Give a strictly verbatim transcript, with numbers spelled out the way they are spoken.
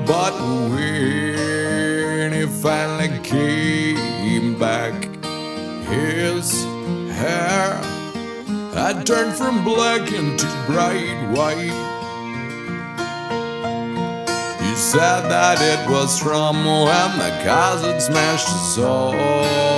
But when he finally came back, his hair had turned from black into bright white. He said that it was from when the cars had smashed his soul.